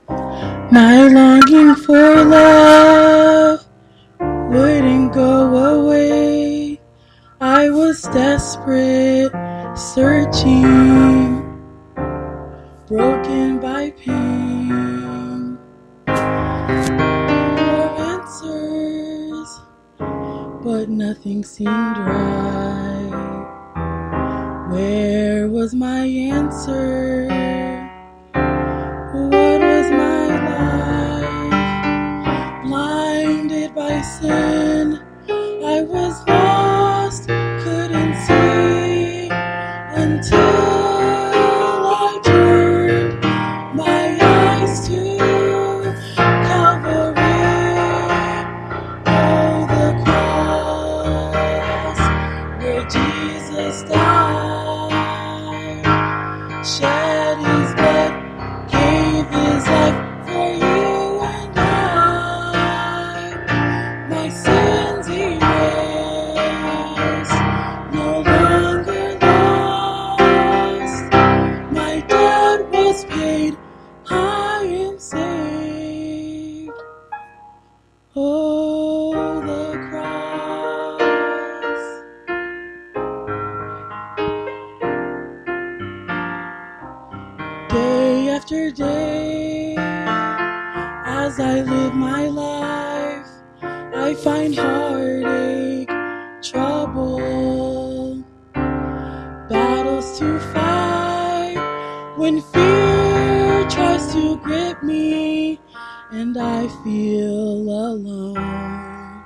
My longing for love wouldn't go away. I was desperate, searching, broken by pain. For answers, but nothing seemed right. Where was my answer? What was my life? Blinded by sin, I was lost, couldn't see until I turned my eyes to Calvary. Oh, the cross where Jesus died, shed his blood, gave his life for you and I. My sins erased, no longer lost. My debt was paid, I am saved. Oh, the cross. Day after day, as I live my life, I find heartache, trouble, battles to fight, when fear tries to grip me and I feel alone.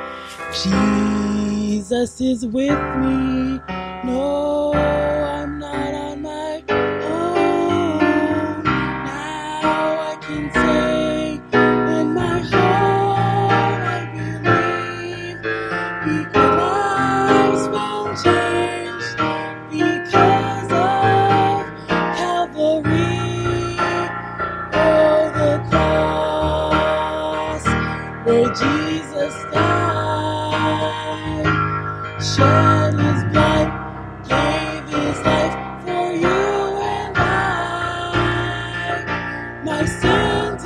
Jesus is with me. No, I'm not on my own. Now I can say in my heart I believe, because life's been changed because of Calvary. Oh, the cross where Jesus died, shed his blood, gave his life for you and I. My sins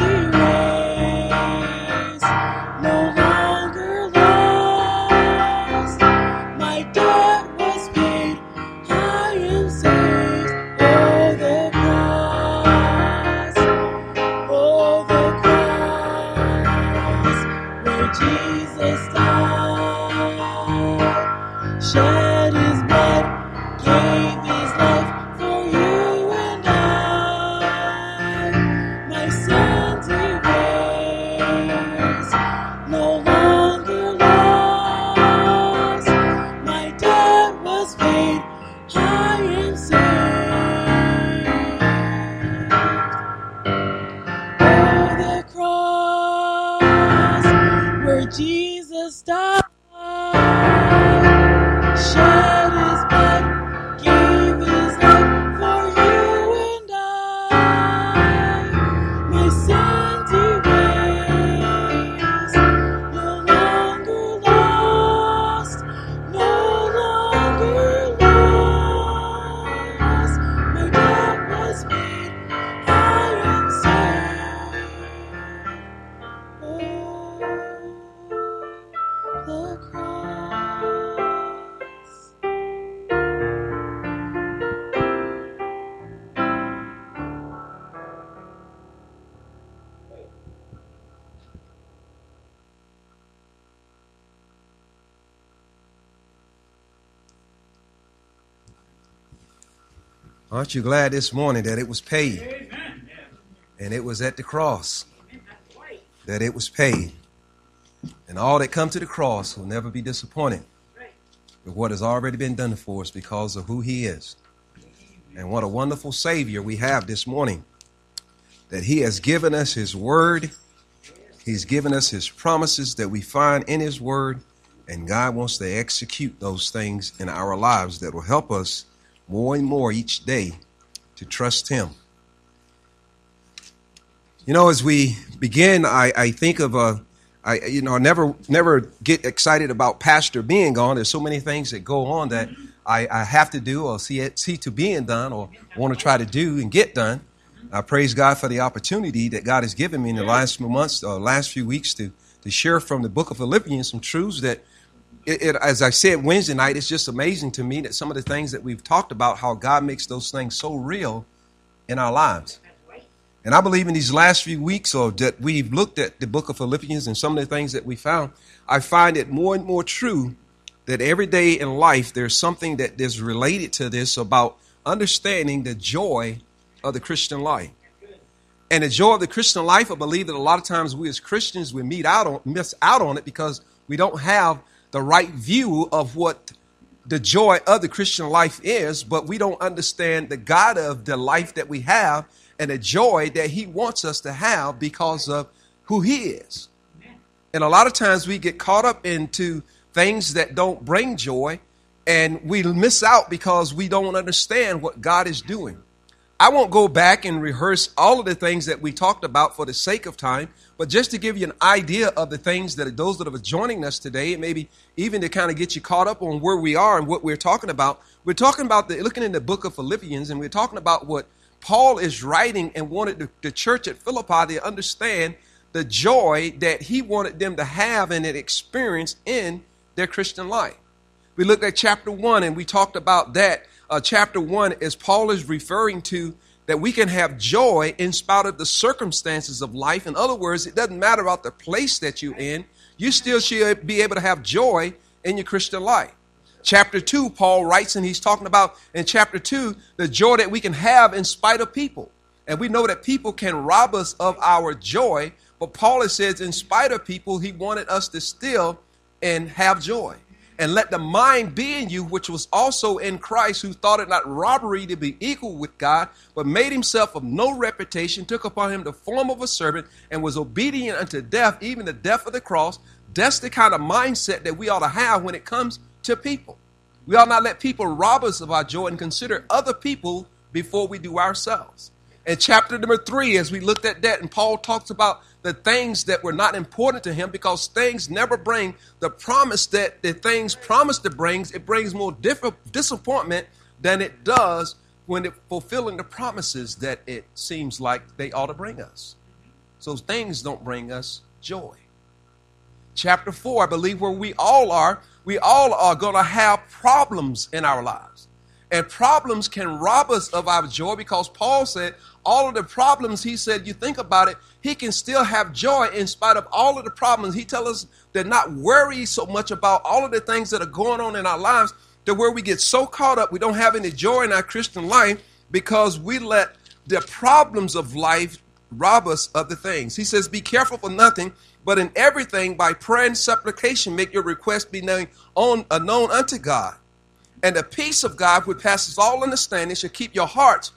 erased, no longer lost. My debt was paid, I am saved. Oh, the cross, oh, the cross, where Jesus died, shed his blood, gave his life for you and I. My sins erased, no longer lost. My debt was paid, I am saved. Oh, the cross where Jesus died, shed his blood, gave his life for you and I. My sins erased, no longer lost, no longer lost. My debt was paid, I am saved. Oh, the cross. Aren't you glad this morning that it was paid? And it was at the cross that it was paid. And all that come to the cross will never be disappointed with what has already been done for us because of who he is. And what a wonderful Savior we have this morning, that he has given us his word. He's given us his promises that we find in his word. And God wants to execute those things in our lives that will help us more and more each day to trust him. You know, as we begin, I think of I never get excited about Pastor being gone. There's so many things that go on that I have to do or see to being done or want to try to do and get done. I praise God for the opportunity that God has given me in the last few months, last few weeks to share from the book of Philippians some truths that, as I said Wednesday night, it's just amazing to me that some of the things that we've talked about, how God makes those things so real in our lives. And I believe in these last few weeks that we've looked at the book of Philippians and some of the things that we found, I find it more and more true that every day in life there's something that is related to this about understanding the joy of the Christian life. And the joy of the Christian life, I believe that a lot of times we as Christians, we miss out on it because we don't have the right view of what the joy of the Christian life is, but we don't understand the God of the life that we have and the joy that he wants us to have because of who he is. And a lot of times we get caught up into things that don't bring joy, and we miss out because we don't understand what God is doing. I won't go back and rehearse all of the things that we talked about for the sake of time, but just to give you an idea of the things that those that are joining us today, and maybe even to kind of get you caught up on where we are and what we're talking about. We're talking about looking in the book of Philippians, and we're talking about what Paul is writing and wanted the church at Philippi to understand the joy that he wanted them to have and experience in their Christian life. We looked at chapter 1 and we talked about that. Chapter 1 is Paul is referring to that we can have joy in spite of the circumstances of life. In other words, it doesn't matter about the place that you're in. You still should be able to have joy in your Christian life. Chapter 2, Paul writes, and he's talking about in chapter 2, the joy that we can have in spite of people. And we know that people can rob us of our joy. But Paul says in spite of people, he wanted us to still and have joy. And let the mind be in you, which was also in Christ, who thought it not robbery to be equal with God, but made himself of no reputation, took upon him the form of a servant, and was obedient unto death, even the death of the cross. That's the kind of mindset that we ought to have when it comes to people. We ought not let people rob us of our joy and consider other people before we do ourselves. In chapter number 3, as we looked at that, and Paul talks about the things that were not important to him because things never bring the promise that the things promised to bring. It brings more disappointment than it does when it fulfilling the promises that it seems like they ought to bring us. So things don't bring us joy. Chapter 4, I believe, where we all are going to have problems in our lives. And problems can rob us of our joy because Paul said all of the problems, he said, you think about it, he can still have joy in spite of all of the problems. He tells us to not worry so much about all of the things that are going on in our lives to where we get so caught up, we don't have any joy in our Christian life because we let the problems of life rob us of the things. He says, be careful for nothing, but in everything by prayer and supplication make your request be known unto God. And the peace of God, which passes all understanding, shall keep your hearts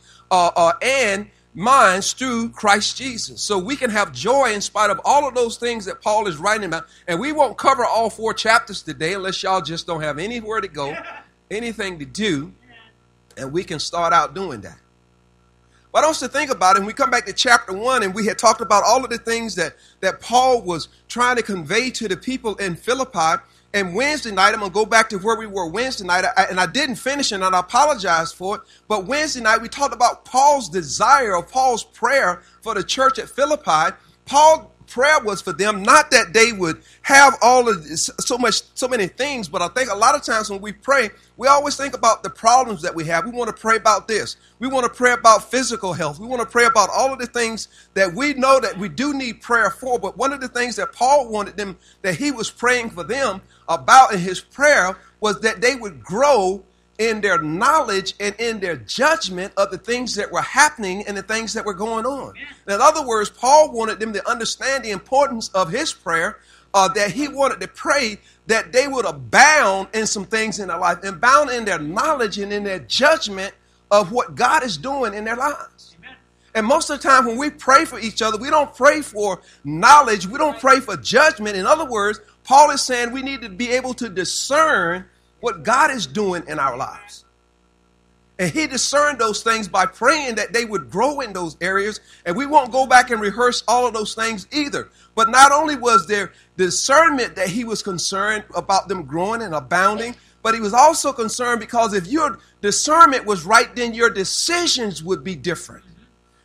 and minds through Christ Jesus. So we can have joy in spite of all of those things that Paul is writing about. And we won't cover all 4 chapters today unless y'all just don't have anywhere to go, anything to do, and we can start out doing that. But I want us to think about it, and we come back to chapter 1, and we had talked about all of the things that Paul was trying to convey to the people in Philippi. And Wednesday night, I'm going to go back to where we were Wednesday night, and I didn't finish it, and I apologize for it. But Wednesday night, we talked about Paul's desire or Paul's prayer for the church at Philippi. Paul's prayer was for them, not that they would have all of this, so many things, but I think a lot of times when we pray, we always think about the problems that we have. We want to pray about this. We want to pray about physical health. We want to pray about all of the things that we know that we do need prayer for. But one of the things that Paul wanted them, that he was praying for them about in his prayer, was that they would grow in their knowledge and in their judgment of the things that were happening and the things that were going on. In other words, Paul wanted them to understand the importance of his prayer, that he wanted to pray that they would abound in some things in their life, and abound in their knowledge and in their judgment of what God is doing in their lives. Amen. And most of the time when we pray for each other, we don't pray for knowledge. We don't pray for judgment. In other words, Paul is saying we need to be able to discern what God is doing in our lives. And he discerned those things by praying that they would grow in those areas. And we won't go back and rehearse all of those things either. But not only was there discernment that he was concerned about them growing and abounding, but he was also concerned because if your discernment was right, then your decisions would be different.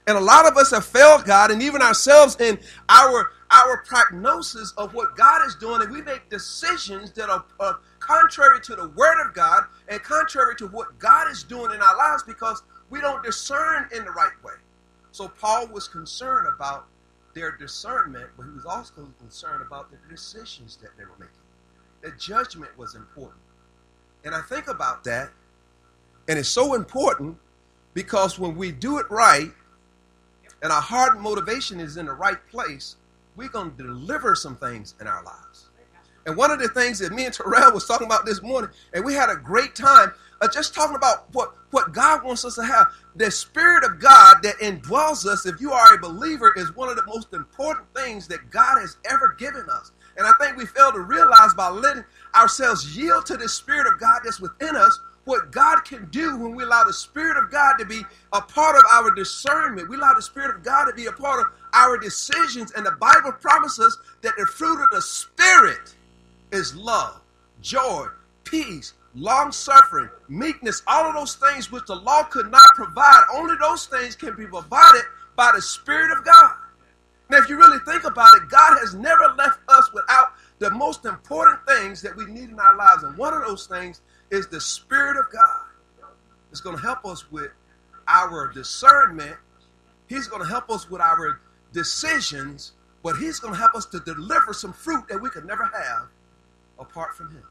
And a lot of us have failed God, and even ourselves in our prognosis of what God is doing, and we make decisions that are contrary to the word of God and contrary to what God is doing in our lives because we don't discern in the right way. So Paul was concerned about their discernment, but he was also concerned about the decisions that they were making. The judgment was important. And I think about that, and it's so important because when we do it right and our heart and motivation is in the right place, we're going to deliver some things in our lives. And one of the things that me and Terrell was talking about this morning, and we had a great time just talking about what God wants us to have. The Spirit of God that indwells us, if you are a believer, is one of the most important things that God has ever given us. And I think we fail to realize by letting ourselves yield to the Spirit of God that's within us, what God can do when we allow the Spirit of God to be a part of our discernment. We allow the Spirit of God to be a part of our decisions. And the Bible promises that the fruit of the Spirit is love, joy, peace, long-suffering, meekness, all of those things which the law could not provide. Only those things can be provided by the Spirit of God. Now, if you really think about it, God has never left us without the most important things that we need in our lives. And one of those things is the Spirit of God. It's going to help us with our discernment. He's going to help us with our decisions, but he's going to help us to deliver some fruit that we could never have apart from him.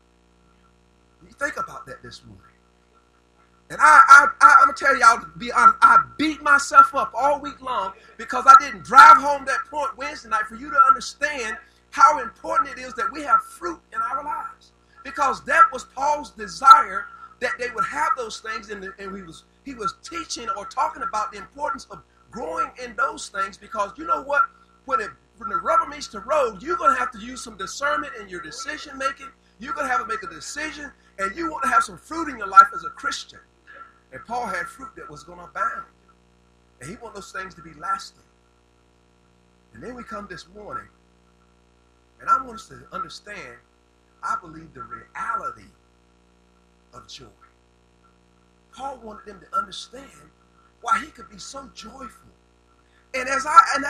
You think about that this morning. And I'm going to tell y'all, to be honest, I beat myself up all week long because I didn't drive home that point Wednesday night for you to understand how important it is that we have fruit in our lives. Because that was Paul's desire, that they would have those things, and he was teaching or talking about the importance of growing in those things, because you know what? When the rubber meets the road, you're going to have to use some discernment in your decision making. You're going to have to make a decision, and you want to have some fruit in your life as a Christian. And Paul had fruit that was going to abound. And he wanted those things to be lasting. And then we come this morning, and I want us to understand, I believe, the reality of joy. Paul wanted them to understand why he could be so joyful. And as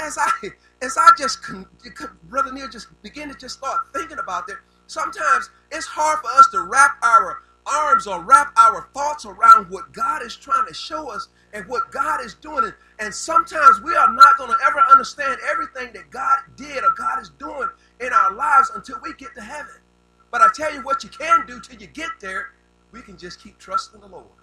I just, Brother Neil, just begin to just start thinking about that, sometimes it's hard for us to wrap our arms or wrap our thoughts around what God is trying to show us and what God is doing. And sometimes we are not going to ever understand everything that God did or God is doing in our lives until we get to heaven. But I tell you what you can do till you get there, we can just keep trusting the Lord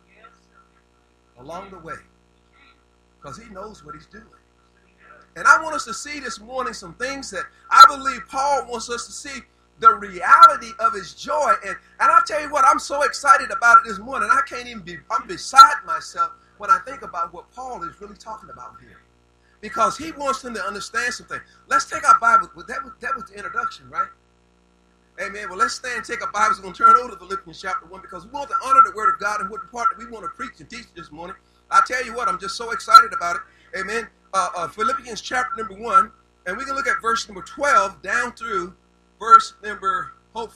along the way, because he knows what he's doing. And I want us to see this morning some things that I believe Paul wants us to see, the reality of his joy. And I'll tell you what, I'm so excited about it this morning. I'm beside myself when I think about what Paul is really talking about here. Because he wants them to understand something. Let's take our Bible. That was the introduction, right? Amen. Well, let's stand and take our Bibles. We're going to turn over to Philippians chapter 1, because we want to honor the word of God and what the part that we want to preach and teach this morning. I tell you what, I'm just so excited about it. Amen. Philippians chapter number 1, and we can look at verse number 12 down through verse number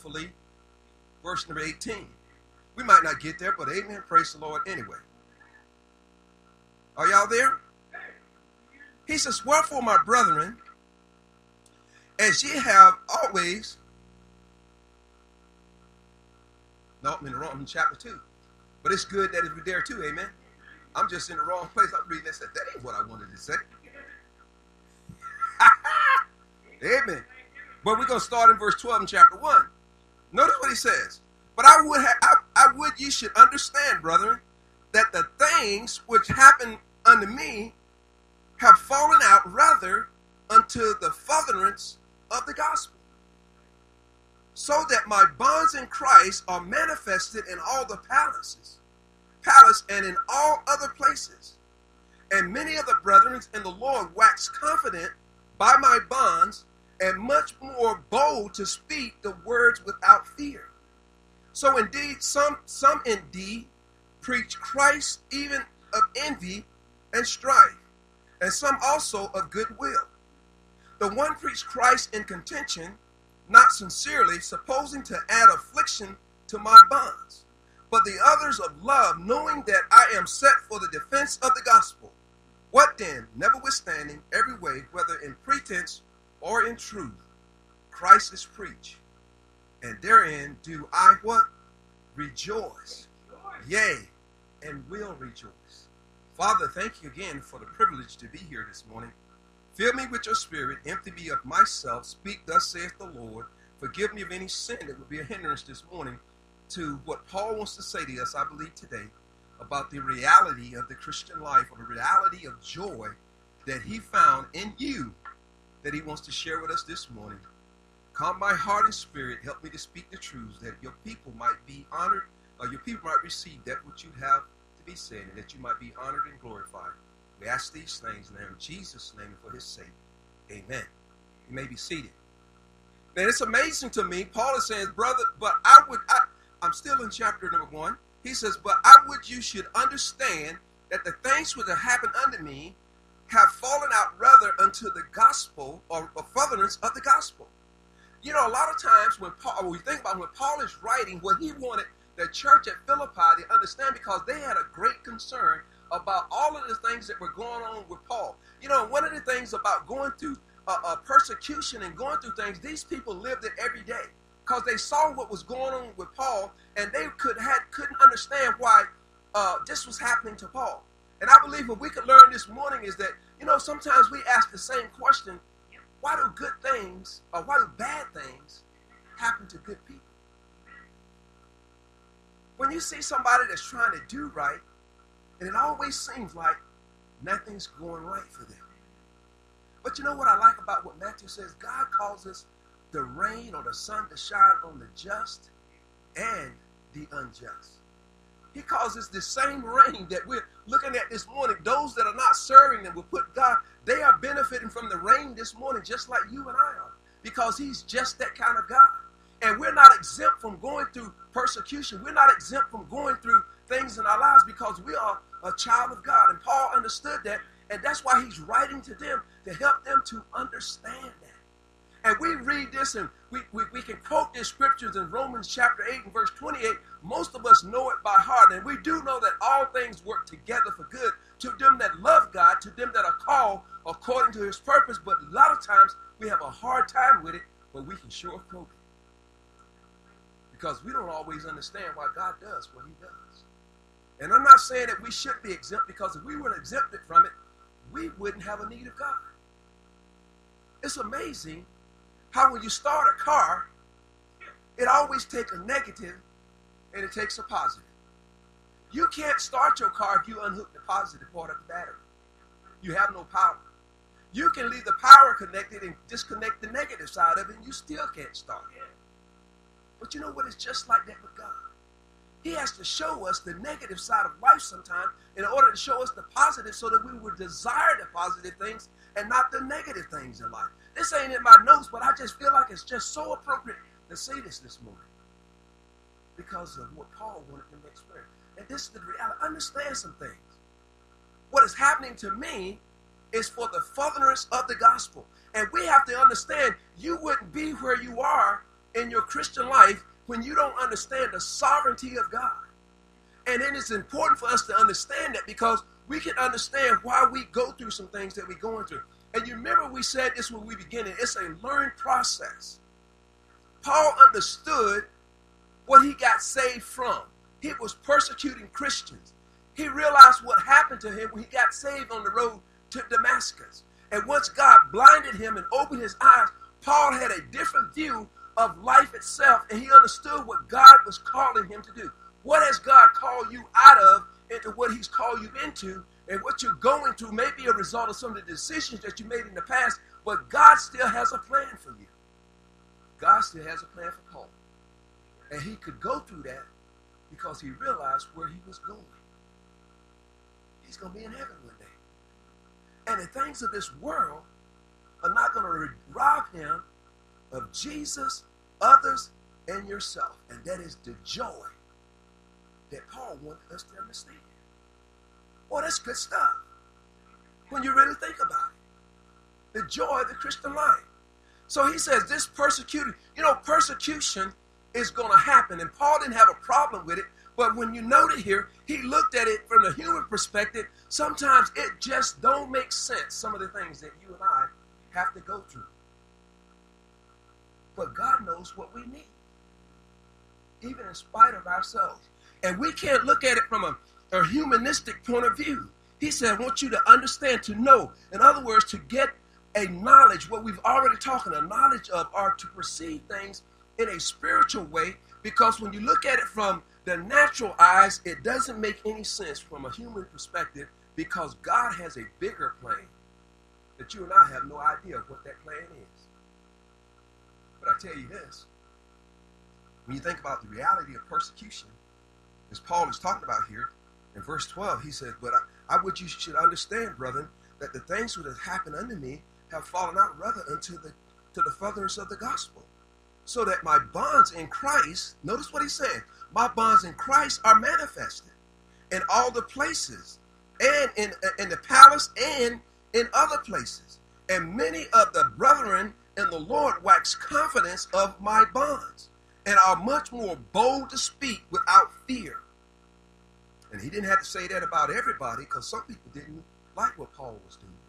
18. We might not get there, but amen, praise the Lord anyway. Are y'all there? He says, wherefore, my brethren, as ye have always, no, I'm in chapter 2. But it's good that if you're there too, amen. I'm just in the wrong place. I'm reading this. That ain't what I wanted to say. Amen. But we're going to start in verse 12 in chapter 1. Notice what he says. But I would ye should understand, brethren, that the things which happen unto me have fallen out rather unto the furtherance of the gospel, so that my bonds in Christ are manifested in all the palace and in all other places. And many of the brethren in the Lord wax confident by my bonds, and much more bold to speak the words without fear. So indeed, some indeed preach Christ even of envy and strife, and some also of goodwill. The one preached Christ in contention, not sincerely, supposing to add affliction to my bonds, but the others of love, knowing that I am set for the defense of the gospel. What then? Notwithstanding every way, whether in pretense or in truth, Christ is preached. And therein do I what? Rejoice. Yea, and will rejoice. Father, thank you again for the privilege to be here this morning. Fill me with your spirit, empty me of myself. Speak, thus saith the Lord. Forgive me of any sin that would be a hindrance this morning to what Paul wants to say to us, I believe, today, about the reality of the Christian life, or the reality of joy that he found in you that he wants to share with us this morning. Calm my heart and spirit. Help me to speak the truths that your people might be honored, or your people might receive that which you have to be said, and that you might be honored and glorified. We ask these things now in Jesus' name and for his sake. Amen. You may be seated. Man, it's amazing to me. Paul is saying, brother, but I'm still in chapter number 1. He says, but I would you should understand that the things which have happened unto me have fallen out rather unto the gospel, or furtherance of the gospel. You know, a lot of times when we think about when Paul is writing, what he wanted the church at Philippi to understand, because they had a great concern about all of the things that were going on with Paul. You know, one of the things about going through persecution and going through things, these people lived it every day, because they saw what was going on with Paul, and they couldn't understand why this was happening to Paul. And I believe what we could learn this morning is that, you know, sometimes we ask the same question: why do good things, or why do bad things happen to good people? When you see somebody that's trying to do right, and it always seems like nothing's going right for them. But you know what I like about what Matthew says? God causes the rain or the sun to shine on the just and the unjust. He causes the same rain that we're looking at this morning. Those that are not serving them will put God, they are benefiting from the rain this morning just like you and I are, because he's just that kind of God. And we're not exempt from going through persecution. We're not exempt from going through things in our lives, because we are a child of God. And Paul understood that, and that's why he's writing to them, to help them to understand that. And we read this, and we can quote these scriptures in Romans chapter 8 and verse 28. Most of us know it by heart, and we do know that all things work together for good to them that love God, to them that are called according to his purpose. But a lot of times we have a hard time with it, but we can sure quote it, because we don't always understand why God does what he does. And I'm not saying that we should be exempt, because if we were exempted from it, we wouldn't have a need of God. It's amazing how when you start a car, it always takes a negative and it takes a positive. You can't start your car if you unhook the positive part of the battery. You have no power. You can leave the power connected and disconnect the negative side of it, and you still can't start it. But you know what? It's just like that with God. He has to show us the negative side of life sometimes in order to show us the positive, so that we would desire the positive things and not the negative things in life. This ain't in my notes, but I just feel like it's just so appropriate to say this morning, because of what Paul wanted them to experience. And this is the reality. Understand some things. What is happening to me is for the furtherance of the gospel. And we have to understand, you wouldn't be where you are in your Christian life when you don't understand the sovereignty of God. And it is important for us to understand that, because we can understand why we go through some things that we're going through. And you remember we said this when we began it. It's a learned process. Paul understood what he got saved from. He was persecuting Christians. He realized what happened to him when he got saved on the road to Damascus. And once God blinded him and opened his eyes, Paul had a different view of life itself, and he understood what God was calling him to do. What has God called you out of into what he's called you into? And what you're going through may be a result of some of the decisions that you made in the past, but God still has a plan for you. God still has a plan for Paul. And he could go through that because he realized where he was going. He's going to be in heaven one day. And the things of this world are not going to rob him of Jesus, others, and yourself. And that is the joy that Paul wanted us to understand. Boy, that's good stuff when you really think about it. The joy of the Christian life. So he says this persecution is going to happen. And Paul didn't have a problem with it, But when you note it here, he looked at it from the human perspective. Sometimes it just don't make sense, some of the things that you and I have to go through. But God knows what we need, even in spite of ourselves. And we can't look at it from a humanistic point of view. He said, I want you to understand, to know. In other words, to get a knowledge, what we've already talked, a knowledge of, or to perceive things in a spiritual way. Because when you look at it from the natural eyes, it doesn't make any sense from a human perspective, because God has a bigger plan that you and I have no idea of what that plan is. But I tell you this, when you think about the reality of persecution, as Paul is talking about here, in verse 12, he said, but I would you should understand, brethren, that the things that have happened unto me have fallen out rather unto the furtherance of the gospel, so that my bonds in Christ, notice what he's saying, my bonds in Christ are manifested in all the places, and in the palace and in other places. And many of the brethren in the Lord wax confidence of my bonds, and are much more bold to speak without fear. And he didn't have to say that about everybody, because some people didn't like what Paul was doing.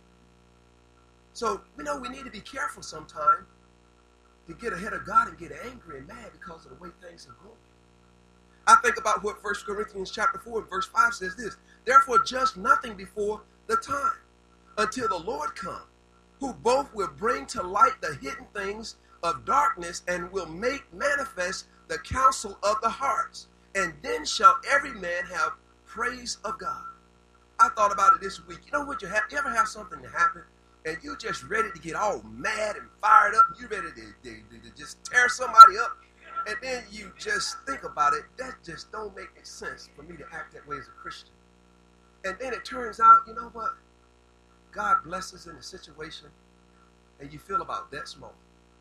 So, we need to be careful sometimes to get ahead of God and get angry and mad because of the way things are going. I think about what 1 Corinthians chapter 4 and verse 5 says this, therefore judge nothing before the time, until the Lord come, who both will bring to light the hidden things of darkness and will make manifest the counsel of the hearts. And then shall every man have praise of God. I thought about it this week. You know what you have? You ever have something to happen and you're just ready to get all mad and fired up? You're ready to just tear somebody up. And then you just think about it. That just don't make any sense for me to act that way as a Christian. And then it turns out, you know what? God blesses in a situation and you feel about that small.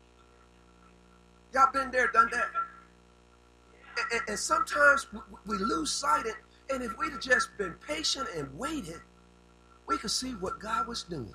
Y'all been there, done that? And sometimes we lose sight of it. And if we'd have just been patient and waited, we could see what God was doing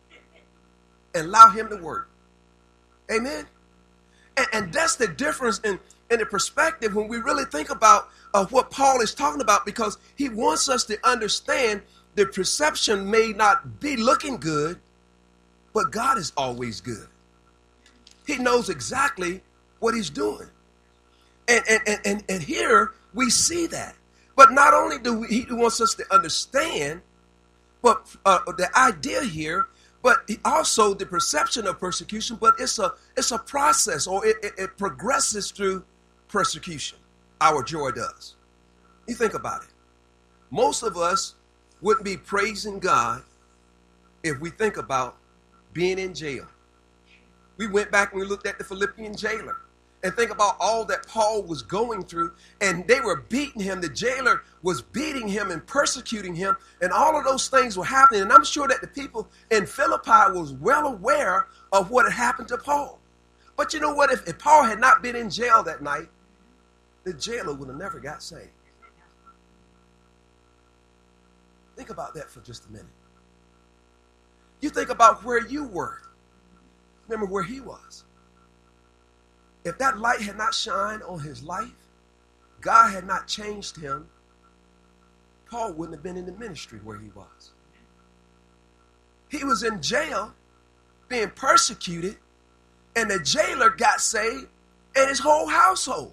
and allow him to work. Amen? And that's the difference in the perspective when we really think about what Paul is talking about, because he wants us to understand the perception may not be looking good, but God is always good. He knows exactly what he's doing. And here we see that. But not only he wants us to understand, but the idea here, but also the perception of persecution, but it's a process, or it progresses through persecution. Our joy does. You think about it. Most of us wouldn't be praising God if we think about being in jail. We went back and we looked at the Philippian jailer. And think about all that Paul was going through. And they were beating him. The jailer was beating him and persecuting him. And all of those things were happening. And I'm sure that the people in Philippi was well aware of what had happened to Paul. But you know what? If Paul had not been in jail that night, the jailer would have never got saved. Think about that for just a minute. You think about where you were. Remember where he was. If that light had not shined on his life, God had not changed him, Paul wouldn't have been in the ministry where he was. He was in jail, being persecuted, and the jailer got saved, and his whole household.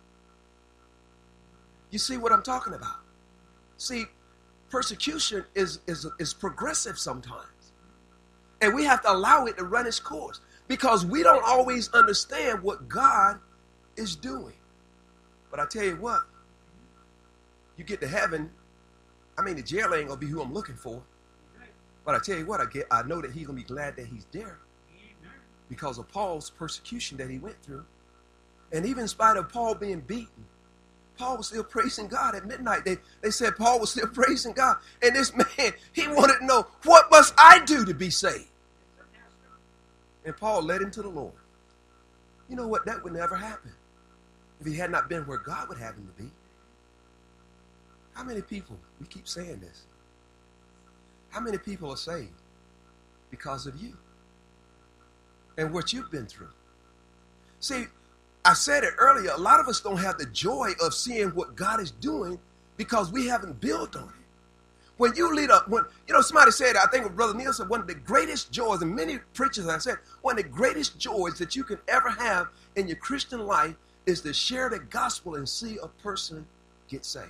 You see what I'm talking about? See, persecution is progressive sometimes. And we have to allow it to run its course, because we don't always understand what God is doing. But I tell you what, you get to heaven, the jail ain't going to be who I'm looking for. But I tell you what, I know that he's going to be glad that he's there because of Paul's persecution that he went through. And even in spite of Paul being beaten, Paul was still praising God at midnight. They said Paul was still praising God. And this man, he wanted to know, what must I do to be saved? And Paul led him to the Lord. You know what? That would never happen if he had not been where God would have him to be. How many people, we keep saying this, how many people are saved because of you and what you've been through? See, I said it earlier, a lot of us don't have the joy of seeing what God is doing because we haven't built on it. When you lead up, somebody said, I think Brother Neil said, one of the greatest joys, and many preachers have said, one of the greatest joys that you can ever have in your Christian life is to share the gospel and see a person get saved.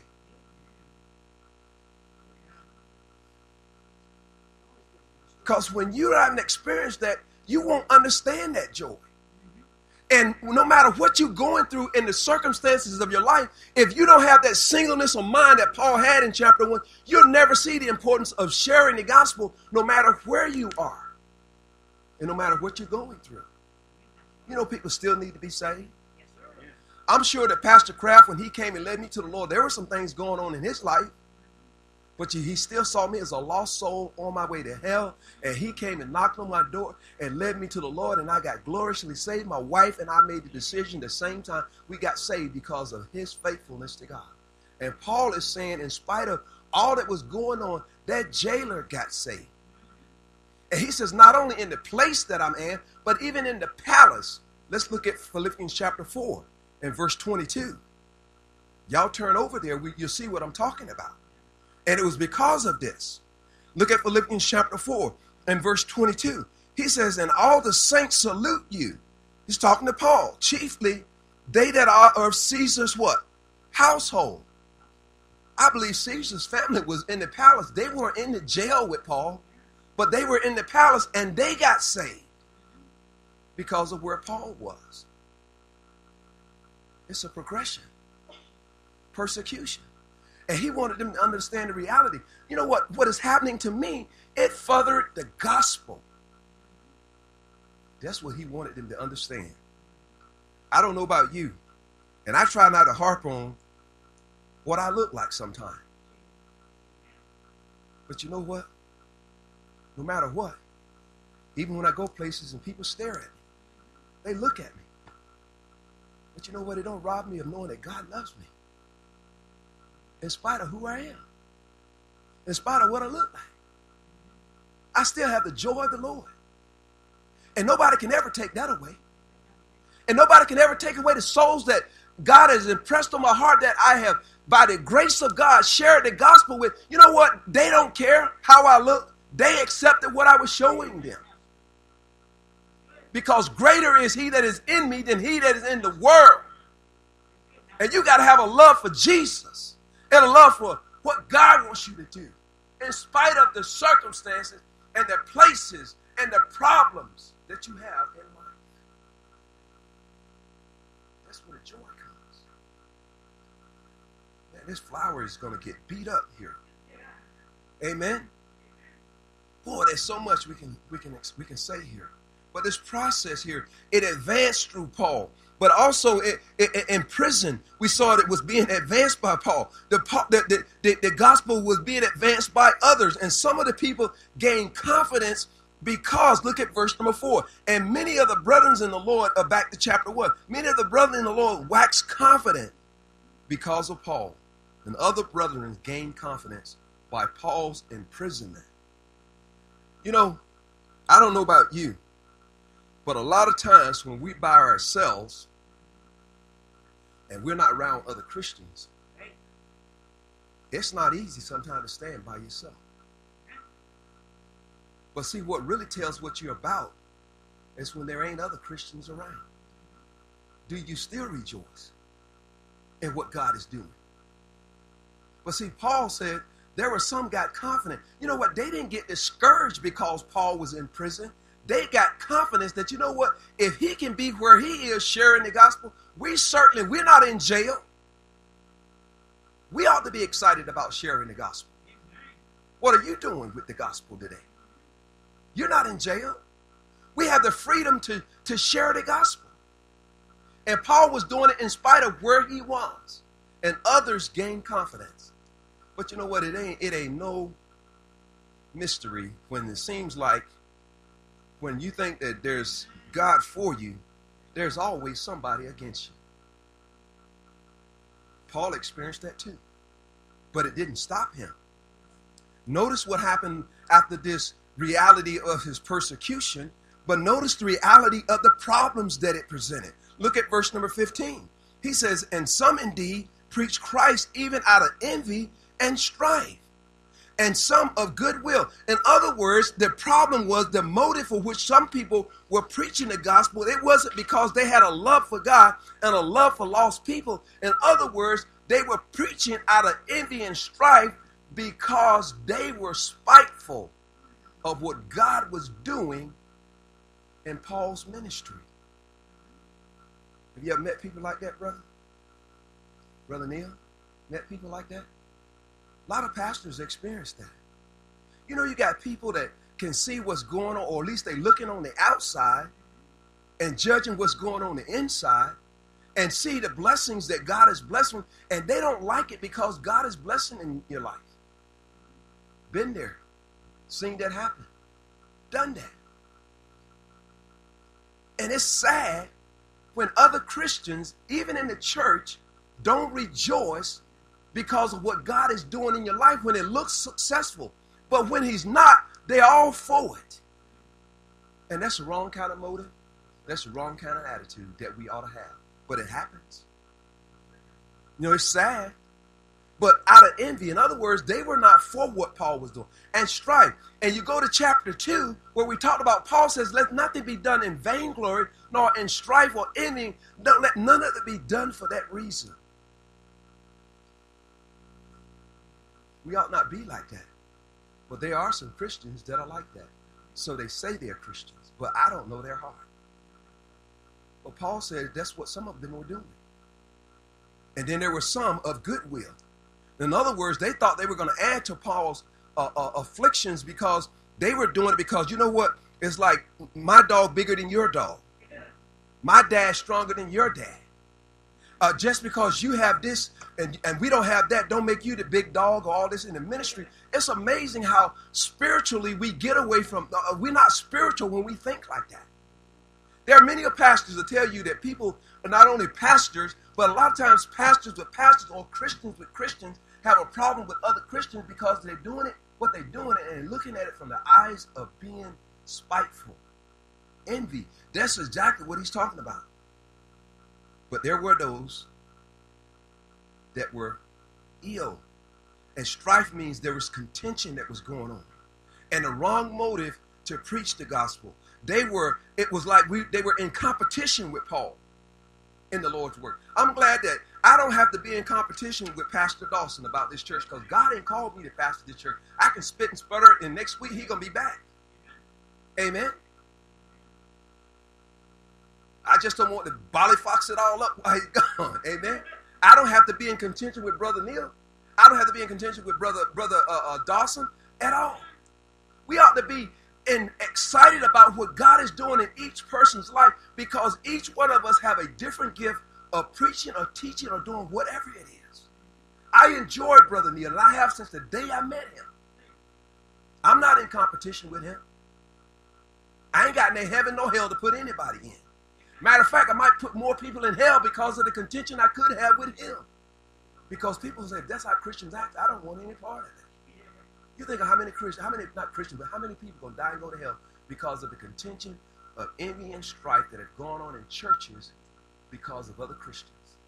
Because when you haven't experienced that, you won't understand that joy. And no matter what you're going through in the circumstances of your life, if you don't have that singleness of mind that Paul had in chapter 1, you'll never see the importance of sharing the gospel no matter where you are and no matter what you're going through. You know, people still need to be saved. I'm sure that Pastor Kraft, when he came and led me to the Lord, there were some things going on in his life. But he still saw me as a lost soul on my way to hell. And he came and knocked on my door and led me to the Lord. And I got gloriously saved. My wife and I made the decision the same time. We got saved because of his faithfulness to God. And Paul is saying, in spite of all that was going on, that jailer got saved. And he says, not only in the place that I'm in, but even in the palace. Let's look at Philippians chapter 4 and verse 22. Y'all turn over there. You'll see what I'm talking about. And it was because of this. Look at Philippians chapter 4 and verse 22. He says, and all the saints salute you. He's talking to Paul. Chiefly, they that are of Caesar's what? Household. I believe Caesar's family was in the palace. They weren't in the jail with Paul, but they were in the palace and they got saved because of where Paul was. It's a progression. Persecution. And he wanted them to understand the reality. You know what is happening to me? It furthered the gospel. That's what he wanted them to understand. I don't know about you, and I try not to harp on what I look like sometimes. But you know what? No matter what, even when I go places and people stare at me, they look at me. But you know what? It don't rob me of knowing that God loves me. In spite of who I am. In spite of what I look like. I still have the joy of the Lord. And nobody can ever take that away. And nobody can ever take away the souls that God has impressed on my heart that I have, by the grace of God, shared the gospel with. You know what? They don't care how I look. They accepted what I was showing them. Because greater is he that is in me than he that is in the world. And you got to have a love for Jesus. And a love for what God wants you to do. In spite of the circumstances and the places and the problems that you have in life. That's where the joy comes. Man, this flower is going to get beat up here. Amen? Boy, there's so much we can say here. But this process here, it advanced through Paul. But also in prison, we saw it was being advanced by Paul. The gospel was being advanced by others. And some of the people gained confidence because, look at verse number 4. And many of the brethren in the Lord, back to chapter 1, many of the brethren in the Lord waxed confident because of Paul. And other brethren gained confidence by Paul's imprisonment. You know, I don't know about you, but a lot of times when we by ourselves and we're not around other Christians, it's not easy sometimes to stand by yourself. But see, what really tells what you're about is when there ain't other Christians around. Do you still rejoice in what God is doing? But see, Paul said there were some got confident. You know what? They didn't get discouraged because Paul was in prison. They got confidence that, you know what, if he can be where he is sharing the gospel, we're not in jail. We ought to be excited about sharing the gospel. What are you doing with the gospel today? You're not in jail. We have the freedom to share the gospel. And Paul was doing it in spite of where he was. And others gained confidence. But you know what? It ain't no mystery when it seems like when you think that there's God for you, there's always somebody against you. Paul experienced that too. But it didn't stop him. Notice what happened after this reality of his persecution, but notice the reality of the problems that it presented. Look at verse number 15. He says, and some indeed preach Christ even out of envy and strife, and some of goodwill. In other words, the problem was the motive for which some people were preaching the gospel. It wasn't because they had a love for God and a love for lost people. In other words, they were preaching out of envy and strife because they were spiteful of what God was doing in Paul's ministry. Have you ever met people like that, brother? Brother Neil? Met people like that? A lot of pastors experience that. You know, you got people that can see what's going on, or at least they're looking on the outside and judging what's going on the inside, and see the blessings that God is blessing, and they don't like it because God is blessing in your life. Been there, seen that happen, done that. And it's sad when other Christians, even in the church, don't rejoice because of what God is doing in your life when it looks successful. But when he's not, they're all for it. And that's the wrong kind of motive. That's the wrong kind of attitude that we ought to have. But it happens. You know, it's sad. But out of envy, in other words, they were not for what Paul was doing. And strife. And you go to chapter 2, where we talked about, Paul says, let nothing be done in vainglory, nor in strife or envy. Don't let none of it be done for that reason. We ought not be like that. But there are some Christians that are like that. So they say they're Christians, but I don't know their heart. But Paul said that's what some of them were doing. And then there were some of goodwill. In other words, they thought they were going to add to Paul's afflictions because they were doing it because, you know what? It's like my dog bigger than your dog. My dad stronger than your dad. Just because you have this and we don't have that, don't make you the big dog or all this in the ministry. It's amazing how spiritually we get away from, we're not spiritual when we think like that. There are many pastors that tell you that people are not only pastors, but a lot of times pastors with pastors or Christians with Christians have a problem with other Christians because they're doing it, what they're doing, and looking at it from the eyes of being spiteful. Envy. That's exactly what he's talking about. But there were those that were ill. And strife means there was contention that was going on. And the wrong motive to preach the gospel. It was like they were in competition with Paul in the Lord's work. I'm glad that I don't have to be in competition with Pastor Dawson about this church because God ain't called me to pastor this church. I can spit and sputter and next week he's going to be back. Amen. I just don't want to bollyfox it all up while he's gone. Amen. I don't have to be in contention with Brother Neil. I don't have to be in contention with Brother Dawson at all. We ought to be excited about what God is doing in each person's life because each one of us have a different gift of preaching or teaching or doing whatever it is. I enjoy Brother Neil, and I have since the day I met him. I'm not in competition with him. I ain't got no heaven nor hell to put anybody in. Matter of fact, I might put more people in hell because of the contention I could have with him. Because people say, if that's how Christians act, I don't want any part of it. You think of how many Christians, not Christians, but how many people going to die and go to hell because of the contention of envy and strife that have gone on in churches because of other Christians.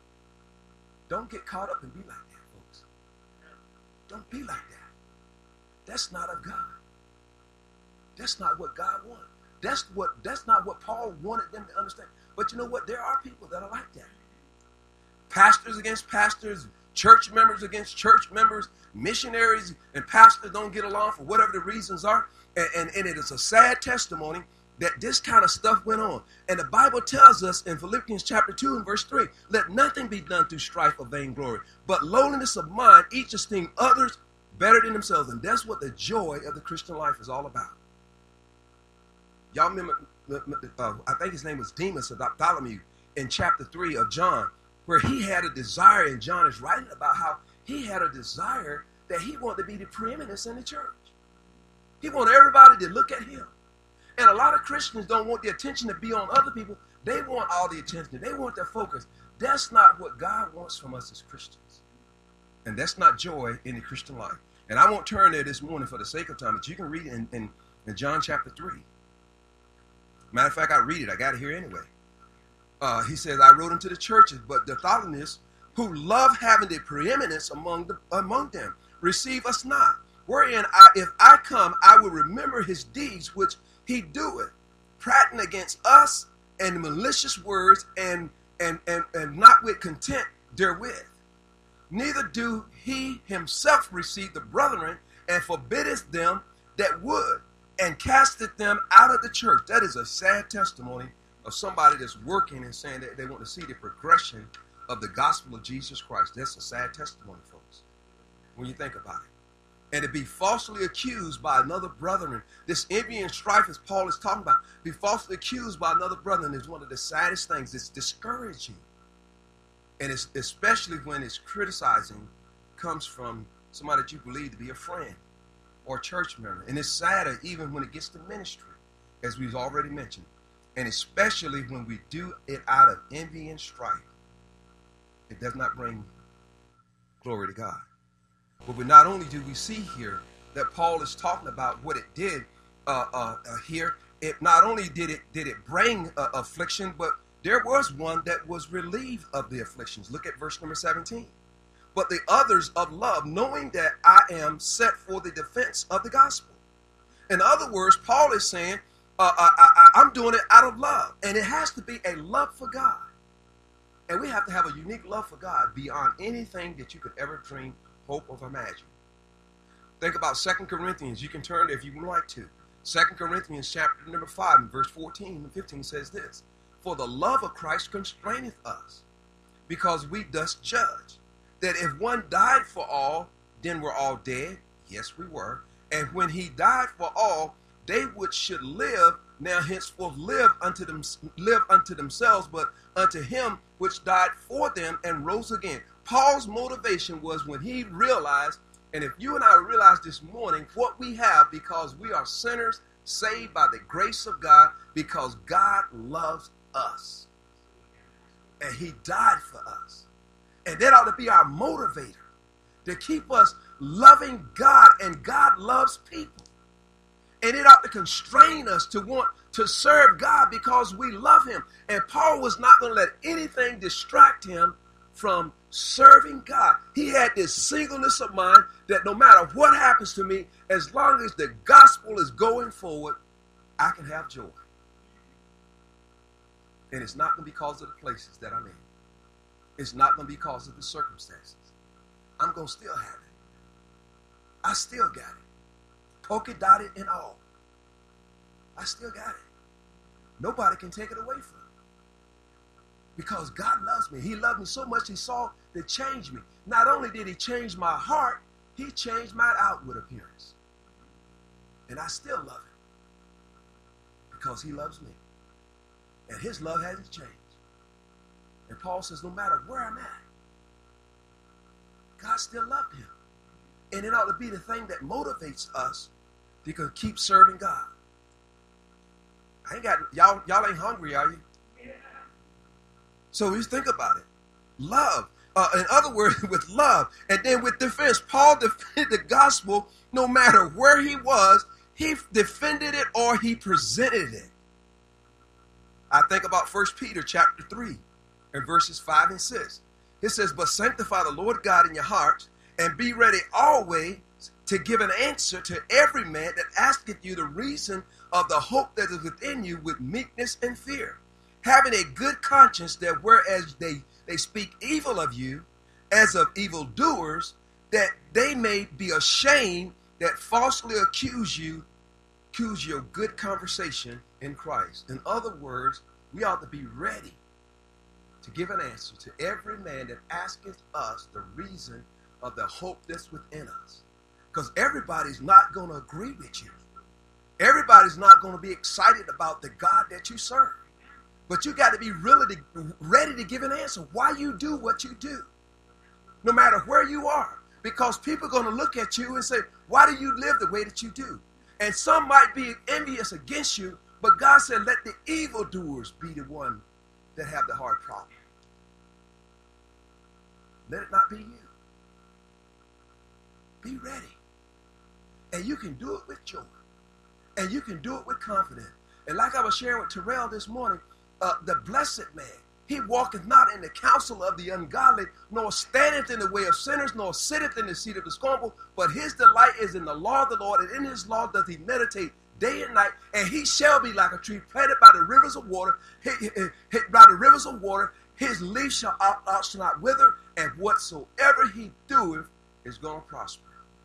Don't get caught up and be like that, folks. Don't be like that. That's not of God. That's not what God wanted. That's not what Paul wanted them to understand. But you know what? There are people that are like that. Pastors against pastors, church members against church members, missionaries and pastors don't get along for whatever the reasons are. And it is a sad testimony that this kind of stuff went on. And the Bible tells us in Philippians chapter 2 and verse 3, let nothing be done through strife or vainglory, but lowliness of mind, each esteem others better than themselves. And that's what the joy of the Christian life is all about. Y'all remember, I think his name was Demas or Bartholomew in chapter 3 of John, where he had a desire, and John is writing about how he had a desire that he wanted to be the preeminence in the church. He wanted everybody to look at him. And a lot of Christians don't want the attention to be on other people. They want all the attention. They want their focus. That's not what God wants from us as Christians. And that's not joy in the Christian life. And I won't turn there this morning for the sake of time, but you can read it in John chapter 3. Matter of fact, I read it. I got it here anyway. He says, I wrote unto the churches, but the Thessalonians, who love having the preeminence among them, receive us not. Wherein, if I come, I will remember his deeds which he doeth, prating against us and malicious words, and not with content therewith. Neither do he himself receive the brethren, and forbiddeth them that would, and casteth them out of the church. That is a sad testimony of somebody that's working and saying that they want to see the progression of the gospel of Jesus Christ. That's a sad testimony, folks, when you think about it. And to be falsely accused by another brethren, this envy and strife, as Paul is talking about, be falsely accused by another brethren is one of the saddest things. It's discouraging. And it's especially when it's criticizing comes from somebody that you believe to be a friend or a church member. And it's sadder even when it gets to ministry, as we've already mentioned. And especially when we do it out of envy and strife. It does not bring glory to God. But not only do we see here that Paul is talking about what it did here, it not only did it bring affliction, but there was one that was relieved of the afflictions. Look at verse number 17. But the others of love, knowing that I am set for the defense of the gospel. In other words, Paul is saying, I'm doing it out of love. And it has to be a love for God. And we have to have a unique love for God beyond anything that you could ever dream, hope, or imagine. Think about 2 Corinthians. You can turn if you would like to. 2 Corinthians chapter number 5 and verse 14 and 15 says this. For the love of Christ constraineth us, because we thus judge, that if one died for all, then we're all dead. Yes, we were. And when he died for all, they which should live now henceforth live unto themselves, but unto him which died for them and rose again. Paul's motivation was when he realized, and if you and I realize this morning what we have, because we are sinners saved by the grace of God, because God loves us. And he died for us. And that ought to be our motivator to keep us loving God, and God loves people. And it ought to constrain us to want to serve God because we love him. And Paul was not going to let anything distract him from serving God. He had this singleness of mind that no matter what happens to me, as long as the gospel is going forward, I can have joy. And it's not going to be because of the places that I'm in. It's not going to be because of the circumstances. I'm going to still have it. I still got it. Polka dotted and all. I still got it. Nobody can take it away from me. Because God loves me. He loved me so much he saw to change me. Not only did he change my heart, he changed my outward appearance. And I still love him. Because he loves me. And his love hasn't changed. And Paul says, no matter where I'm at, God still loved him. And it ought to be the thing that motivates us to keep serving God. I ain't got, y'all ain't hungry, are you? Yeah. So we think about it. Love. In other words, with love. And then with defense. Paul defended the gospel no matter where he was. He defended it or he presented it. I think about 1 Peter chapter 3 and verses 5 and 6. It says, but sanctify the Lord God in your hearts, and be ready always to give an answer to every man that asketh you the reason of the hope that is within you with meekness and fear, having a good conscience, that whereas they speak evil of you as of evildoers, that they may be ashamed that falsely accuse your good conversation in Christ. In other words, we ought to be ready to give an answer to every man that asketh us the reason of the hope that's within us. Because everybody's not going to agree with you. Everybody's not going to be excited about the God that you serve. But you got to be really ready to give an answer why you do what you do. No matter where you are. Because people are going to look at you and say, why do you live the way that you do? And some might be envious against you, but God said, let the evildoers be the one that have the hard problem. Let it not be you. Be ready. And you can do it with joy. And you can do it with confidence. And like I was sharing with Terrell this morning, the blessed man, He walketh not in the counsel of the ungodly, nor standeth in the way of sinners, nor sitteth in the seat of the scornful. But his delight is in the law of the Lord, and in his law doth he meditate day and night. And he shall be like a tree planted by the rivers of water. By the rivers of water, his leaf shall not wither, and whatsoever he doeth is going to prosper.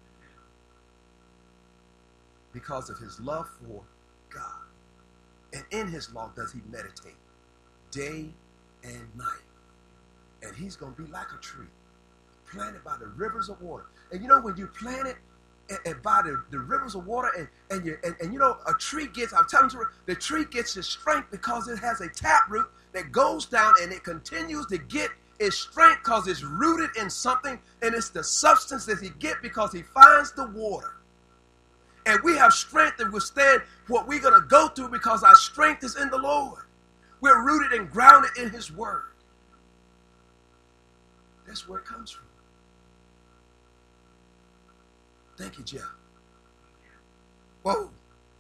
Because of his love for God. And in his law does he meditate day and night. And he's going to be like a tree planted by the rivers of water. And you know, when you plant it and by the rivers of water, and you know, a tree gets, I'm telling you, the tree gets its strength because it has a taproot that goes down, and it continues to get its strength because it's rooted in something, and it's the substance that he gets because he finds the water. And we have strength to withstand what we're going to go through because our strength is in the Lord. We're rooted and grounded in his word. That's where it comes from. Thank you, Jeff. Whoa.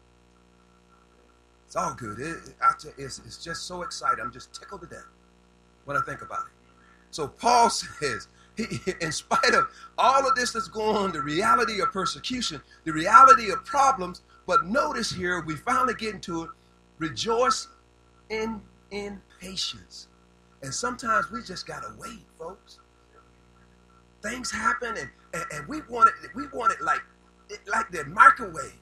It's all good. It's just so exciting. I'm just tickled to death when I think about it. So Paul says, in spite of all of this that's going on, the reality of persecution, the reality of problems, but notice here, we finally get into it, rejoice in patience. And sometimes we just got to wait, folks. Things happen, and we want it like the microwave.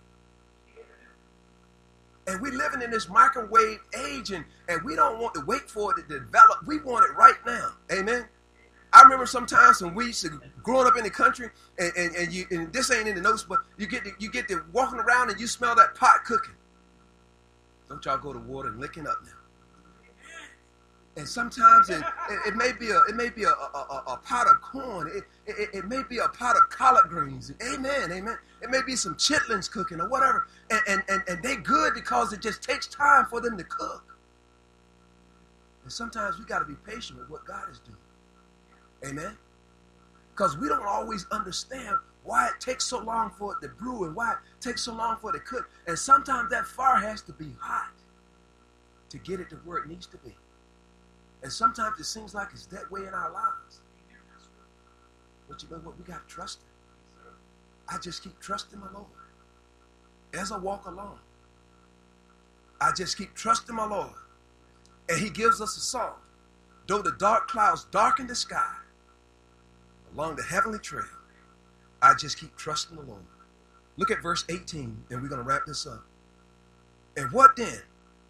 And we're living in this microwave age, and we don't want to wait for it to develop. We want it right now. Amen. I remember sometimes when we used to growing up in the country, and this ain't in the notes, but you get to walking around and you smell that pot cooking. Don't y'all go to water and licking up now. And sometimes it may be a pot of corn. It may be a pot of collard greens. Amen, amen. It may be some chitlins cooking or whatever. And they good because it just takes time for them to cook. And sometimes we got to be patient with what God is doing. Amen? Because we don't always understand why it takes so long for it to brew and why it takes so long for it to cook. And sometimes that fire has to be hot to get it to where it needs to be. And sometimes it seems like it's that way in our lives. But you know what? We got to trust him. I just keep trusting my Lord. As I walk along, I just keep trusting my Lord. And he gives us a song. Though the dark clouds darken the sky, along the heavenly trail, I just keep trusting the Lord. Look at verse 18, and we're going to wrap this up. And what then?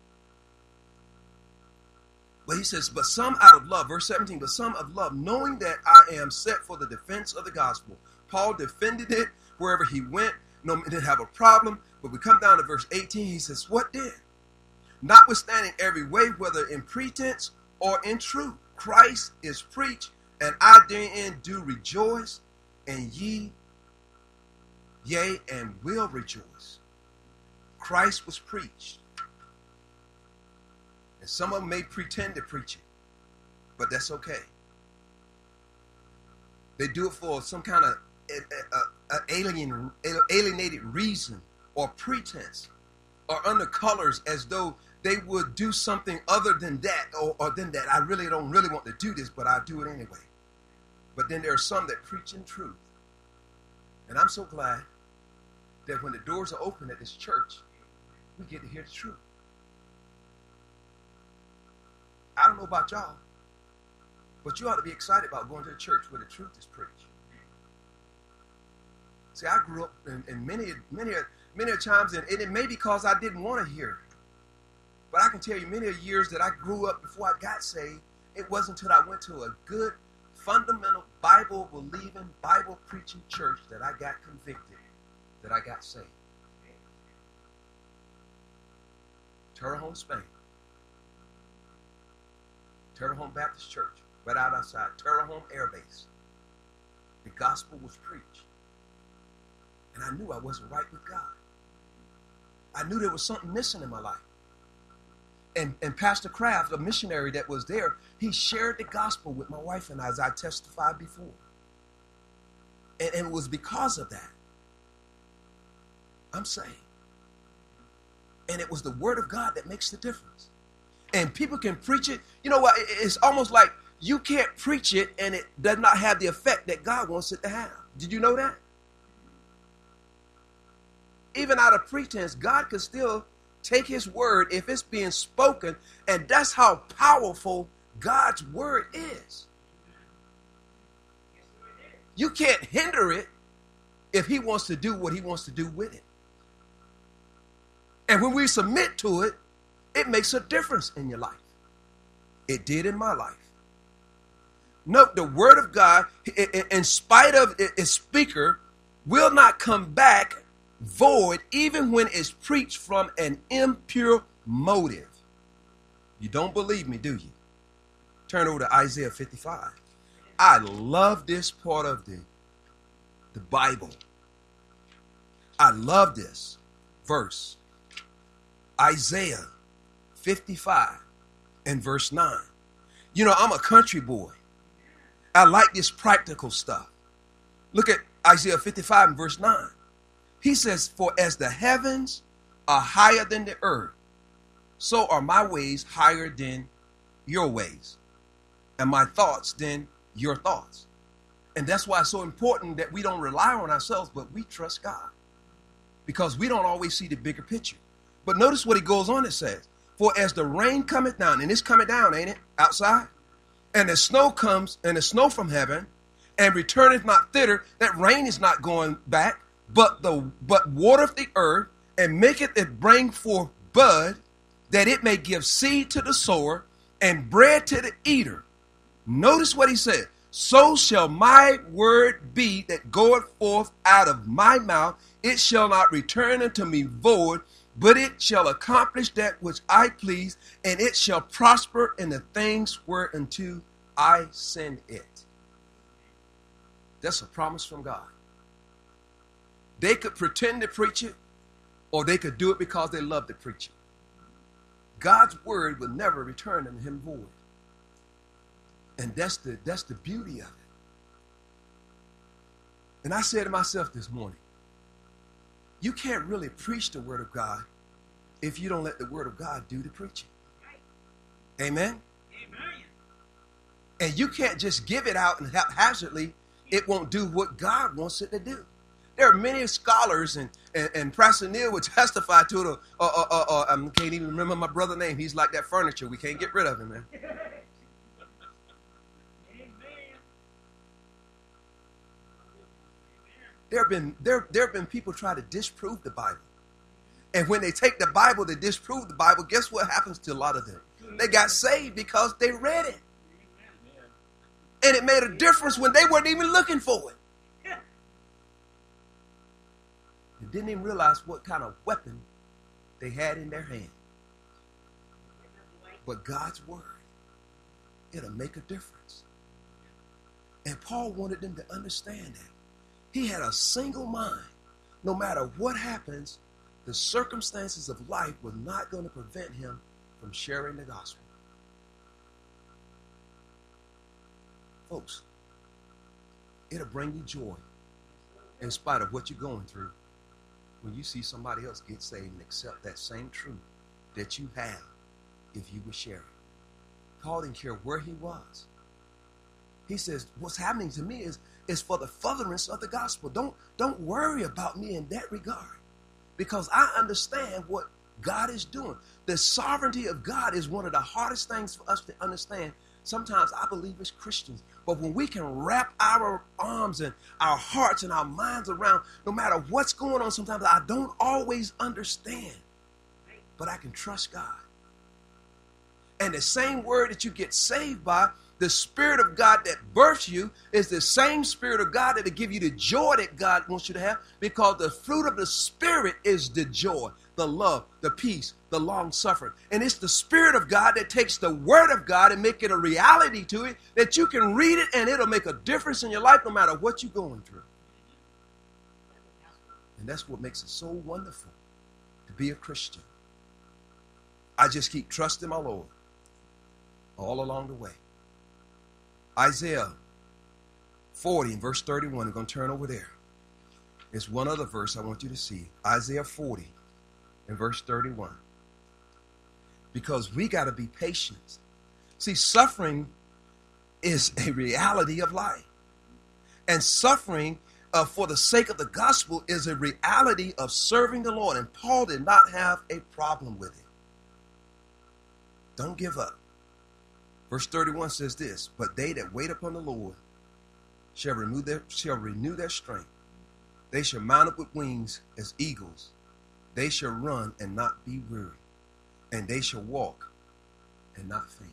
Well, he says, but some out of love, verse 17, but some of love, knowing that I am set for the defense of the gospel. Paul defended it wherever he went. No, he didn't have a problem. But we come down to verse 18, he says, what then? Notwithstanding every way, whether in pretense or in truth, Christ is preached, and I therein do rejoice, and ye, yea, and will rejoice. Christ was preached. And some of them may pretend to preach it, but that's okay. They do it for some kind of alienated reason or pretense, or under colors as though they would do something other than that or than that. I really don't want to do this, but I do it anyway. But then there are some that preach in truth. And I'm so glad that when the doors are open at this church, we get to hear the truth. I don't know about y'all, but you ought to be excited about going to the church where the truth is preached. See, I grew up in many times, and it may be because I didn't want to hear it. But I can tell you many years that I grew up before I got saved, it wasn't until I went to a good, fundamental, Bible-believing, Bible-preaching church that I got convicted, that I got saved. Terre Haute, Spain. Terre Haute Baptist Church, right out outside. Terre Haute Air Base. The gospel was preached. And I knew I wasn't right with God. I knew there was something missing in my life. And Pastor Kraft, a missionary that was there, he shared the gospel with my wife and I, as I testified before. And it was because of that I'm saved. And it was the word of God that makes the difference. And people can preach it. You know what? It's almost like you can't preach it and it does not have the effect that God wants it to have. Did you know that? Even out of pretense, God could still take his word if it's being spoken, and that's how powerful God's word is. You can't hinder it if he wants to do what he wants to do with it. And when we submit to it, it makes a difference in your life. It did in my life. Note, the word of God, in spite of its speaker, will not come back void even when it's preached from an impure motive. You don't believe me, do you? Turn over to Isaiah 55. I love this part of the Bible. I love this verse. Isaiah 55 and verse 9. You know, I'm a country boy. I like this practical stuff. Look at Isaiah 55 and verse 9. He says, for as the heavens are higher than the earth, so are my ways higher than your ways, and my thoughts than your thoughts. And that's why it's so important that we don't rely on ourselves, but we trust God, because we don't always see the bigger picture. But notice what he goes on and says, for as the rain cometh down, and it's coming down, ain't it, outside? And the snow comes, and the snow from heaven, and returneth not thither, that rain is not going back, but watereth the earth, and maketh it bring forth bud, that it may give seed to the sower, and bread to the eater. Notice what he said. So shall my word be that goeth forth out of my mouth. It shall not return unto me void, but it shall accomplish that which I please, and it shall prosper in the things whereunto I send it. That's a promise from God. They could pretend to preach it, or they could do it because they love to preach it. God's word will never return unto him void. And that's the beauty of it. And I said to myself this morning, you can't really preach the word of God if you don't let the word of God do the preaching. Amen? Amen. And you can't just give it out and haphazardly. It won't do what God wants it to do. There are many scholars, and Pastor Neil would testify to it. I can't even remember my brother's name. He's like that furniture. We can't get rid of him, man. There have been people try to disprove the Bible. And when they take the Bible to disprove the Bible, guess what happens to a lot of them? They got saved because they read it. And it made a difference when they weren't even looking for it. They didn't even realize what kind of weapon they had in their hand. But God's word, it'll make a difference. And Paul wanted them to understand that. He had a single mind. No matter what happens, the circumstances of life were not going to prevent him from sharing the gospel. Folks, it'll bring you joy in spite of what you're going through when you see somebody else get saved and accept that same truth that you have if you would share it. Paul didn't care where he was. He says, what's happening to me is for the furtherance of the gospel. Don't worry about me in that regard, because I understand what God is doing. The sovereignty of God is one of the hardest things for us to understand. Sometimes I believe as Christians, but when we can wrap our arms and our hearts and our minds around, no matter what's going on, sometimes I don't always understand, but I can trust God. And the same word that you get saved by, the Spirit of God that births you, is the same Spirit of God that will give you the joy that God wants you to have, because the fruit of the Spirit is the joy, the love, the peace, the long suffering. And it's the Spirit of God that takes the Word of God and make it a reality to it, that you can read it and it'll make a difference in your life no matter what you're going through. And that's what makes it so wonderful to be a Christian. I just keep trusting my Lord all along the way. Isaiah 40 and verse 31. I'm going to turn over there. There's one other verse I want you to see. Isaiah 40 and verse 31. because we got to be patient. See, suffering is a reality of life. And suffering for the sake of the gospel is a reality of serving the Lord. And Paul did not have a problem with it. Don't give up. Verse 31 says this, but they that wait upon the Lord shall renew their strength. They shall mount up with wings as eagles. They shall run and not be weary. And they shall walk and not faint.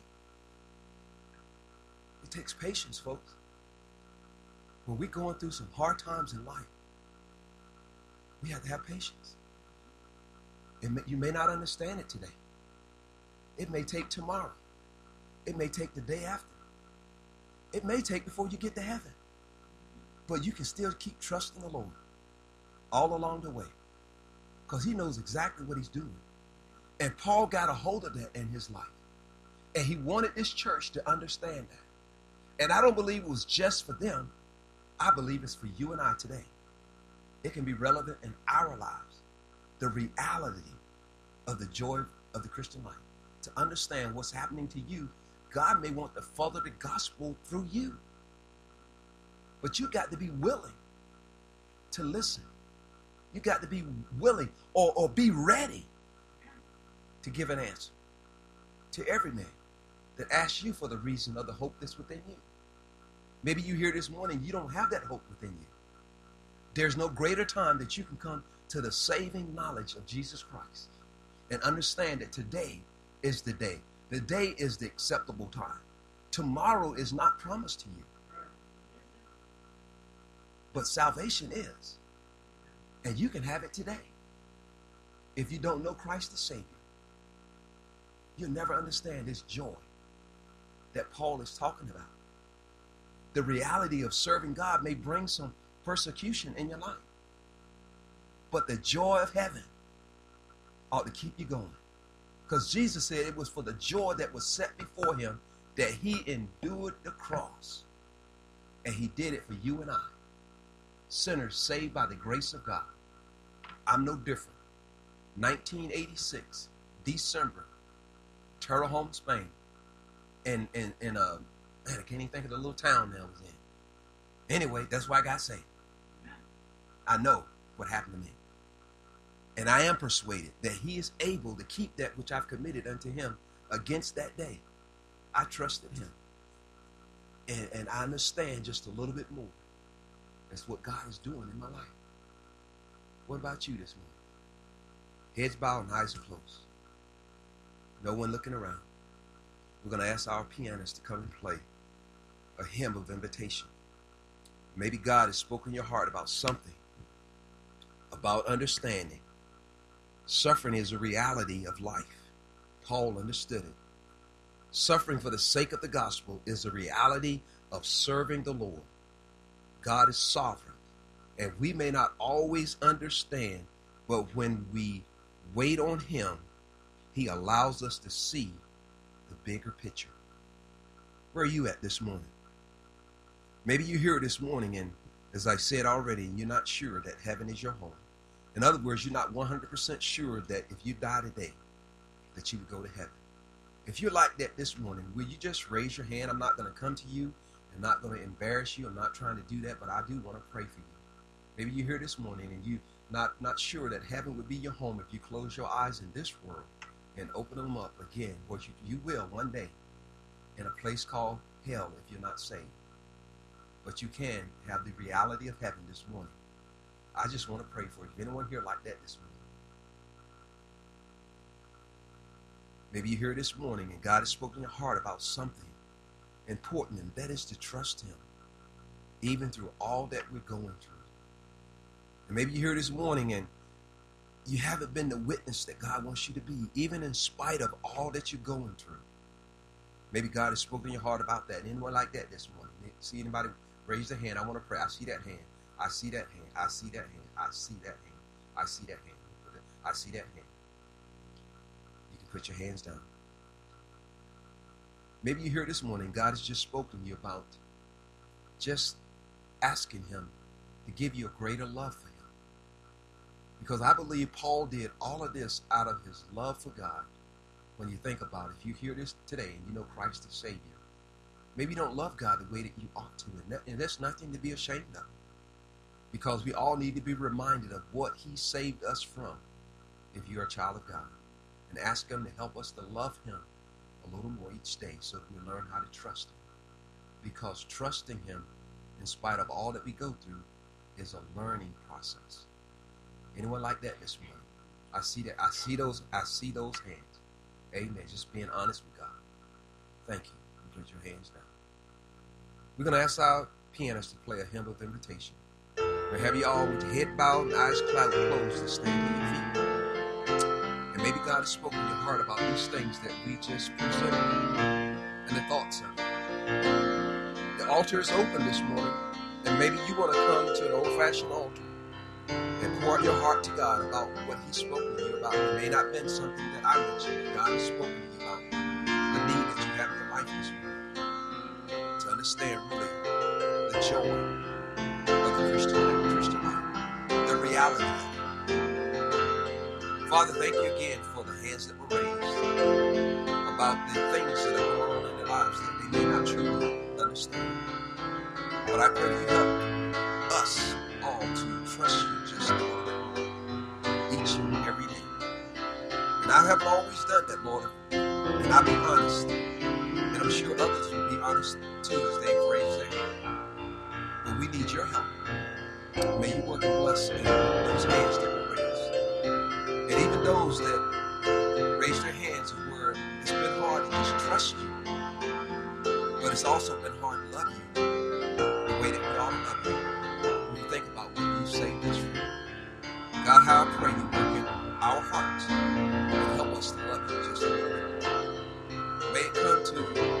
It takes patience, folks. When we're going through some hard times in life, we have to have patience. You may not understand it today. It may take tomorrow. It may take the day after. It may take before you get to heaven. But you can still keep trusting the Lord all along the way, because he knows exactly what he's doing. And Paul got a hold of that in his life. And he wanted this church to understand that. And I don't believe it was just for them. I believe it's for you and I today. It can be relevant in our lives. The reality of the joy of the Christian life. To understand what's happening to you, God may want to further the gospel through you. But you got to be willing to listen. You got to be willing or be ready to give an answer to every man that asks you for the reason of the hope that's within you. Maybe you hear this morning, you don't have that hope within you. There's no greater time that you can come to the saving knowledge of Jesus Christ and understand that today is the day. The day is the acceptable time. Tomorrow is not promised to you. But salvation is. And you can have it today. If you don't know Christ the Savior, you'll never understand this joy that Paul is talking about. The reality of serving God may bring some persecution in your life. But the joy of heaven ought to keep you going. Because Jesus said it was for the joy that was set before him that he endured the cross. And he did it for you and I, sinners saved by the grace of God. I'm no different. 1986, December, Turtle Home, Spain. Man, I can't even think of the little town that I was in. Anyway, that's why I got saved. I know what happened to me. And I am persuaded that he is able to keep that which I've committed unto him against that day. I trusted him. And I understand just a little bit more. That's what God is doing in my life. What about you this morning? Heads bowed and eyes are closed. No one looking around. We're going to ask our pianist to come and play a hymn of invitation. Maybe God has spoken your heart about something, about understanding. Suffering is a reality of life. Paul understood it. Suffering for the sake of the gospel is a reality of serving the Lord. God is sovereign, and we may not always understand, but when we wait on him, he allows us to see the bigger picture. Where are you at this morning? Maybe you're here this morning, and as I said already, you're not sure that heaven is your home. In other words, you're not 100% sure that if you die today, that you would go to heaven. If you're like that this morning, will you just raise your hand? I'm not going to come to you. I'm not going to embarrass you. I'm not trying to do that, but I do want to pray for you. Maybe you're here this morning and you're not sure that heaven would be your home if you close your eyes in this world and open them up again. Or you will one day in a place called hell if you're not saved. But you can have the reality of heaven this morning. I just want to pray for you. If anyone here like that this morning? Maybe you're here this morning and God has spoken in your heart about something important, and that is to trust him, even through all that we're going through. And maybe you're here this morning and you haven't been the witness that God wants you to be, even in spite of all that you're going through. Maybe God has spoken in your heart about that. Anyone like that this morning? See anybody raise their hand? I want to pray. I see that hand. I see that hand. I see that hand. I see that hand. I see that hand. I see that hand. You can put your hands down. Maybe you're here this morning. God has just spoken to you about just asking him to give you a greater love for him. Because I believe Paul did all of this out of his love for God when you think about it, if you hear this today and you know Christ is Savior, maybe you don't love God the way that you ought to, and there's nothing to be ashamed of, because we all need to be reminded of what he saved us from if you're a child of God, and ask him to help us to love him a little more each day so that we learn how to trust him, because trusting him in spite of all that we go through is a learning process. Anyone like that this morning? I see those hands. Amen. Just being honest with God. Thank you. Put your hands down. We're going to ask our pianist to play a hymn of invitation. We'll have you all with your head bowed and eyes closed to stand to your feet. And maybe God has spoken in your heart about these things that we just presented and the thoughts of it. The altar is open this morning, and maybe you want to come to an old-fashioned altar and pour out your heart to God about what he's spoken to you about. It may not have been something that I mentioned, but God has spoken to you about the need that you have in your life this morning to understand really the joy of the Christian life, the reality of it. Father, thank you again for the hands that were raised about the things that are going on in their lives that they may not truly understand. But I pray you help us all to trust you just a little bit more each and every day. And I haven't always done that, Lord. And I'll be honest. And I'm sure others will be honest too as they've raised their hand. But we need your help. May you work and bless those hands that were raised. And even those that raised their hands where it's been hard to just trust you. But it's also been hard to love you the way that we ought to love you. When you think about what you saved us from. God, how I pray you work in our hearts and help us to love you just a little bit more. May it come to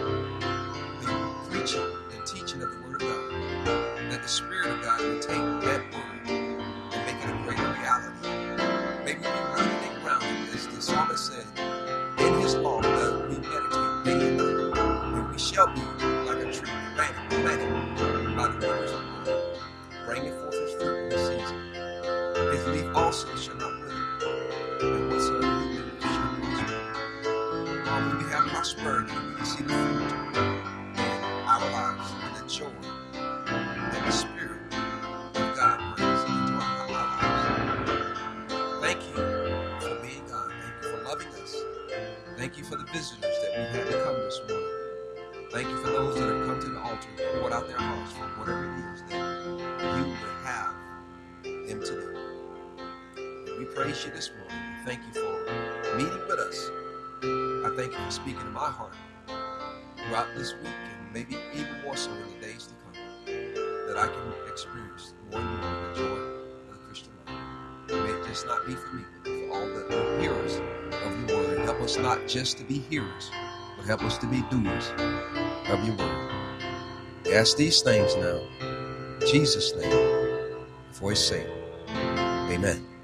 the preaching and teaching of the Word of God, that the Spirit of God will take that Word and make it a greater reality. May we be rooted and grounded, as the psalmist said, in his law that we meditate day and night, and we shall be like a tree planted by the rivers of water, bringing forth his fruit in the season. His leaf also shall not wither, and whatsoever he doeth shall prosper. When we have prosperity, we can see the fruit in our lives and the joy that the Spirit of God brings into our lives. Thank you for being God. Thank you for loving us. Thank you for the visitors that we had to come this morning. Thank you for those that have come to the altar and poured out their hearts for whatever it is that you would have them to do. We praise you this morning. Thank you for meeting with us. I thank you for speaking to my heart throughout this week, and maybe even more so in the days to come, that I can experience more and more the joy of the Christian life. May it just not be for me, but for all the hearers of your word. Help us not just to be hearers, but help us to be doers of your word. We ask these things now in Jesus' name, for his sake. Amen.